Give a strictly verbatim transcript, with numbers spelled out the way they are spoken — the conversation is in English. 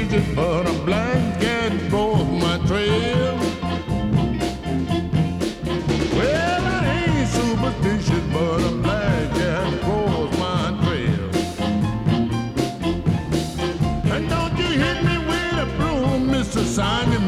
superstitious, but a blind cat goes my trail. Well, I ain't superstitious, but a blind cat goes my trail. And don't you hit me with a broom, Mister Sonya.